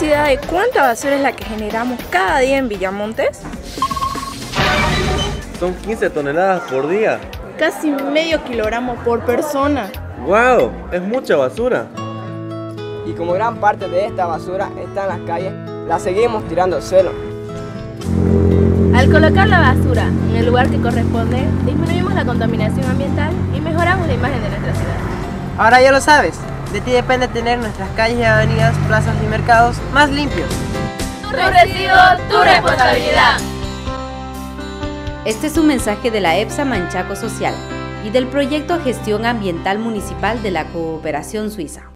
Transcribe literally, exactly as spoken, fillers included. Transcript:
¿Tienes idea de cuánta basura es la que generamos cada día en Villamontes? Son quince toneladas por día. Casi medio kilogramo por persona. ¡Wow! Es mucha basura. Y como gran parte de esta basura está en las calles, la seguimos tirando al suelo. Al colocar la basura en el lugar que corresponde, disminuimos la contaminación ambiental y mejoramos la imagen de nuestra ciudad. Ahora ya lo sabes, de ti depende tener nuestras calles y avenidas, plazas y mercados más limpios. Tu residuo, tu responsabilidad. Este es un mensaje de la EPSA Manchaco Social y del Proyecto Gestión Ambiental Municipal de la Cooperación Suiza.